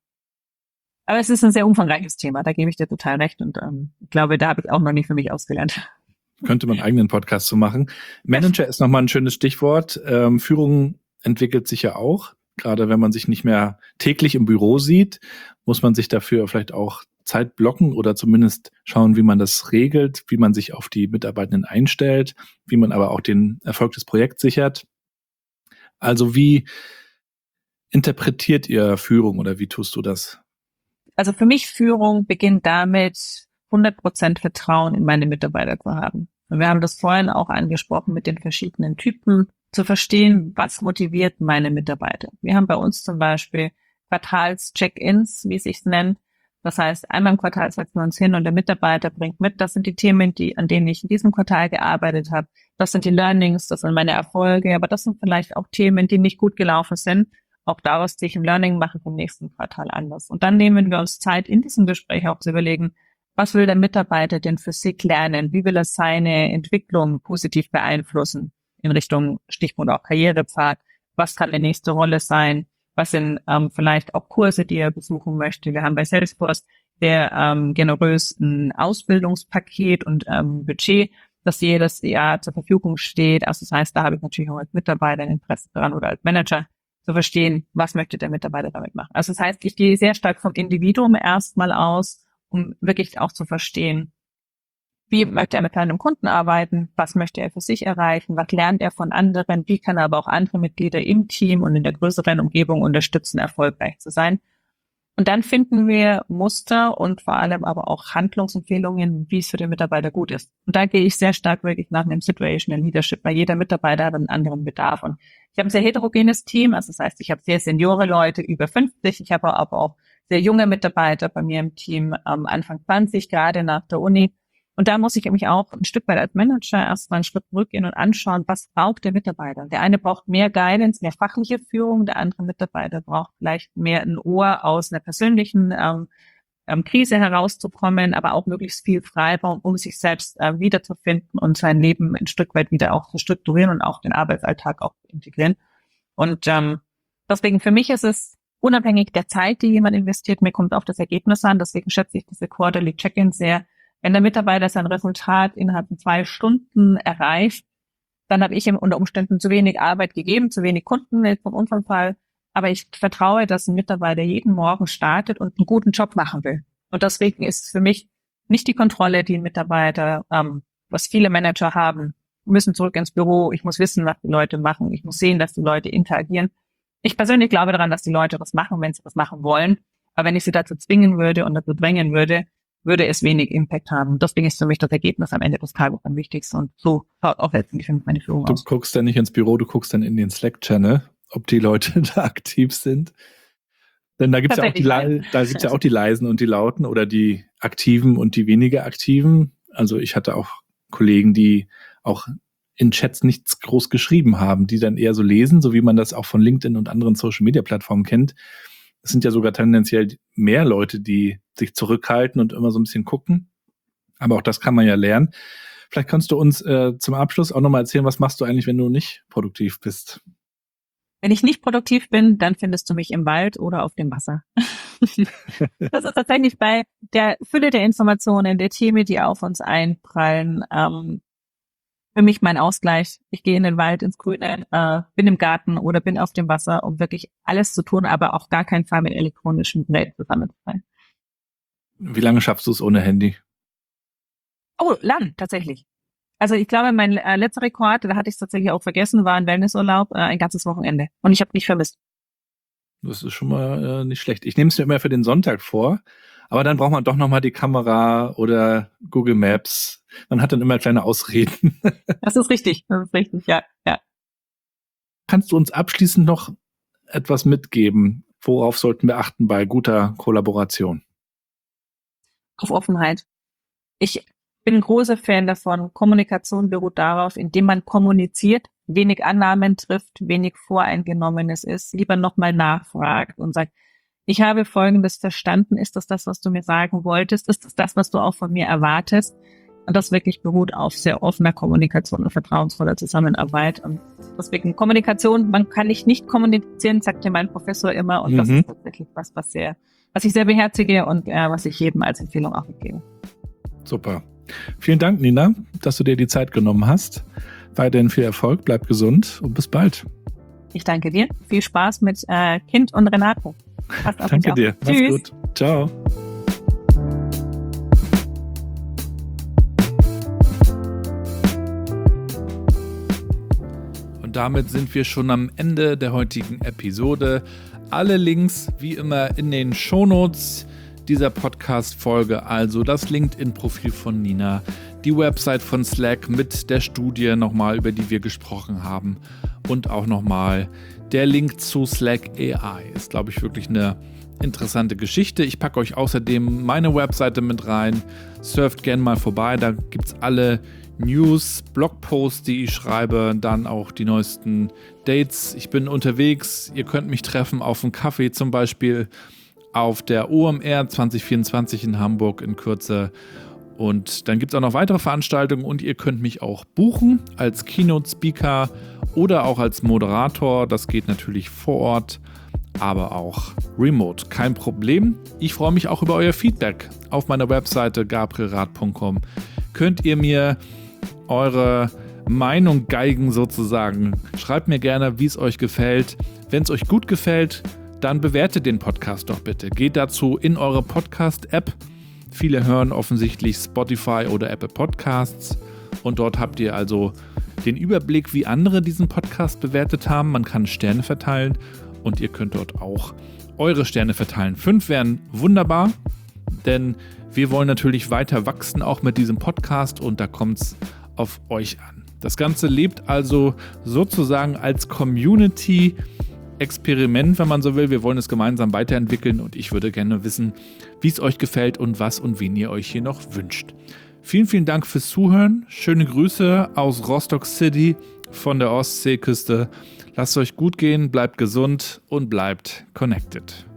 Aber es ist ein sehr umfangreiches Thema, da gebe ich dir total recht und ich glaube, da habe ich auch noch nicht für mich ausgelernt. Könnte man einen eigenen Podcast zu machen. Manager ist nochmal ein schönes Stichwort. Führung entwickelt sich ja auch. Gerade wenn man sich nicht mehr täglich im Büro sieht, muss man sich dafür vielleicht auch Zeit blocken oder zumindest schauen, wie man das regelt, wie man sich auf die Mitarbeitenden einstellt, wie man aber auch den Erfolg des Projekts sichert. Also wie interpretiert ihr Führung oder wie tust du das? Also für mich Führung beginnt damit, 100% Vertrauen in meine Mitarbeiter zu haben. Und wir haben das vorhin auch angesprochen mit den verschiedenen Typen, zu verstehen, was motiviert meine Mitarbeiter. Wir haben bei uns zum Beispiel Quartals-Check-ins, wie es sich nennt. Das heißt, einmal im Quartal setzen wir uns hin und der Mitarbeiter bringt mit, das sind die Themen, an denen ich in diesem Quartal gearbeitet habe. Das sind die Learnings, das sind meine Erfolge, aber das sind vielleicht auch Themen, die nicht gut gelaufen sind. Auch daraus ziehe ich ein Learning, mache ich im nächsten Quartal anders. Und dann nehmen wir uns Zeit, in diesem Gespräch auch zu überlegen, was will der Mitarbeiter denn für sich lernen? Wie will er seine Entwicklung positiv beeinflussen in Richtung Stichpunkt auch Karrierepfad? Was kann die nächste Rolle sein? Was sind vielleicht auch Kurse, die er besuchen möchte? Wir haben bei Salesforce sehr generös ein Ausbildungspaket und Budget, das jedes Jahr zur Verfügung steht. Also das heißt, da habe ich natürlich auch als Mitarbeiter ein Interesse dran oder als Manager zu verstehen, was möchte der Mitarbeiter damit machen. Also das heißt, ich gehe sehr stark vom Individuum erstmal aus, um wirklich auch zu verstehen, wie möchte er mit seinem Kunden arbeiten, was möchte er für sich erreichen, was lernt er von anderen, wie kann er aber auch andere Mitglieder im Team und in der größeren Umgebung unterstützen, erfolgreich zu sein. Und dann finden wir Muster und vor allem aber auch Handlungsempfehlungen, wie es für den Mitarbeiter gut ist. Und da gehe ich sehr stark wirklich nach einem Situational Leadership, weil jeder Mitarbeiter hat einen anderen Bedarf. Und ich habe ein sehr heterogenes Team, also das heißt, ich habe sehr seniore Leute, über 50, ich habe aber auch sehr junge Mitarbeiter bei mir im Team, Anfang 20, gerade nach der Uni. Und da muss ich mich auch ein Stück weit als Manager erstmal einen Schritt zurückgehen und anschauen, was braucht der Mitarbeiter. Der eine braucht mehr Guidance, mehr fachliche Führung, der andere Mitarbeiter braucht vielleicht mehr ein Ohr aus einer persönlichen Krise herauszukommen, aber auch möglichst viel Freiraum, um sich selbst wiederzufinden und sein Leben ein Stück weit wieder auch zu strukturieren und auch den Arbeitsalltag auch zu integrieren. Und deswegen für mich ist es unabhängig der Zeit, die jemand investiert, mir kommt auf das Ergebnis an. Deswegen schätze ich diese Quarterly Check-ins sehr. Wenn der Mitarbeiter sein Resultat innerhalb von 2 Stunden erreicht, dann habe ich ihm unter Umständen zu wenig Arbeit gegeben, zu wenig Kunden, jetzt von unserem Fall. Aber ich vertraue, dass ein Mitarbeiter jeden Morgen startet und einen guten Job machen will. Und deswegen ist für mich nicht die Kontrolle, die ein Mitarbeiter, was viele Manager haben, müssen zurück ins Büro, ich muss wissen, was die Leute machen, ich muss sehen, dass die Leute interagieren. Ich persönlich glaube daran, dass die Leute was machen, wenn sie was machen wollen. Aber wenn ich sie dazu zwingen würde und dazu drängen würde, würde es wenig Impact haben. Deswegen ist für mich das Ergebnis am Ende des Tages am wichtigsten. Und so schaut auch letztendlich meine Führung aus. Du guckst dann nicht ins Büro, du guckst dann in den Slack-Channel, ob die Leute da aktiv sind. Denn da gibt's ja auch die Leisen und die Lauten oder die Aktiven und die weniger Aktiven. Also ich hatte auch Kollegen, die auch in Chats nichts groß geschrieben haben, die dann eher so lesen, so wie man das auch von LinkedIn und anderen Social-Media-Plattformen kennt. Es sind ja sogar tendenziell mehr Leute, die sich zurückhalten und immer so ein bisschen gucken. Aber auch das kann man ja lernen. Vielleicht kannst du uns zum Abschluss auch nochmal erzählen, was machst du eigentlich, wenn du nicht produktiv bist? Wenn ich nicht produktiv bin, dann findest du mich im Wald oder auf dem Wasser. Das ist tatsächlich bei der Fülle der Informationen, der Themen, die auf uns einprallen, für mich mein Ausgleich. Ich gehe in den Wald, ins Grüne, bin im Garten oder bin auf dem Wasser, um wirklich alles zu tun, aber auch gar keinen Fall mit elektronischem Gerät zusammen zu sein. Wie lange schaffst du es ohne Handy? Oh, lang, tatsächlich. Also ich glaube, mein letzter Rekord, da hatte ich es tatsächlich auch vergessen, war ein Wellnessurlaub, ein ganzes Wochenende. Und ich habe nicht vermisst. Das ist schon mal nicht schlecht. Ich nehme es mir immer für den Sonntag vor, aber dann braucht man doch nochmal die Kamera oder Google Maps. Man hat dann immer kleine Ausreden. Das ist richtig, ja. Kannst du uns abschließend noch etwas mitgeben? Worauf sollten wir achten bei guter Kollaboration? Auf Offenheit. Ich bin ein großer Fan davon. Kommunikation beruht darauf, indem man kommuniziert, wenig Annahmen trifft, wenig Voreingenommenes ist, lieber nochmal nachfragt und sagt, ich habe Folgendes verstanden, ist das, was du mir sagen wolltest? Ist das, was du auch von mir erwartest? Und das wirklich beruht auf sehr offener Kommunikation und vertrauensvoller Zusammenarbeit. Und deswegen Kommunikation, man kann nicht kommunizieren, sagte mein Professor immer. Und das ist tatsächlich was ich sehr beherzige und was ich jedem als Empfehlung auch mitgebe. Super. Vielen Dank, Nina, dass du dir die Zeit genommen hast. Weiterhin viel Erfolg, bleib gesund und bis bald. Ich danke dir. Viel Spaß mit Kind und Renato. Danke dir. Mach's gut. Ciao. Und damit sind wir schon am Ende der heutigen Episode. Alle Links wie immer in den Shownotes dieser Podcast-Folge, also das LinkedIn-Profil von Nina, die Website von Slack mit der Studie nochmal, über die wir gesprochen haben und auch nochmal der Link zu Slack AI. Ist, glaube ich, wirklich eine interessante Geschichte. Ich packe euch außerdem meine Webseite mit rein. Surft gerne mal vorbei, da gibt es alle News, Blogposts, die ich schreibe, dann auch die neuesten Dates. Ich bin unterwegs, ihr könnt mich treffen auf einen Kaffee zum Beispiel auf der OMR 2024 in Hamburg in Kürze. Und dann gibt es auch noch weitere Veranstaltungen und ihr könnt mich auch buchen als Keynote-Speaker oder auch als Moderator. Das geht natürlich vor Ort, aber auch remote. Kein Problem. Ich freue mich auch über euer Feedback. Auf meiner Webseite gabrielrath.com könnt ihr mir eure Meinung geigen sozusagen. Schreibt mir gerne, wie es euch gefällt. Wenn es euch gut gefällt, dann bewertet den Podcast doch bitte. Geht dazu in eure Podcast-App. Viele hören offensichtlich Spotify oder Apple Podcasts und dort habt ihr also den Überblick, wie andere diesen Podcast bewertet haben. Man kann Sterne verteilen und ihr könnt dort auch eure Sterne verteilen. 5 wären wunderbar, denn wir wollen natürlich weiter wachsen, auch mit diesem Podcast und da kommt es auf euch an. Das Ganze lebt also sozusagen als Community-Experiment, wenn man so will. Wir wollen es gemeinsam weiterentwickeln und ich würde gerne wissen, wie es euch gefällt und was und wen ihr euch hier noch wünscht. Vielen, vielen Dank fürs Zuhören. Schöne Grüße aus Rostock City von der Ostseeküste. Lasst es euch gut gehen, bleibt gesund und bleibt connected.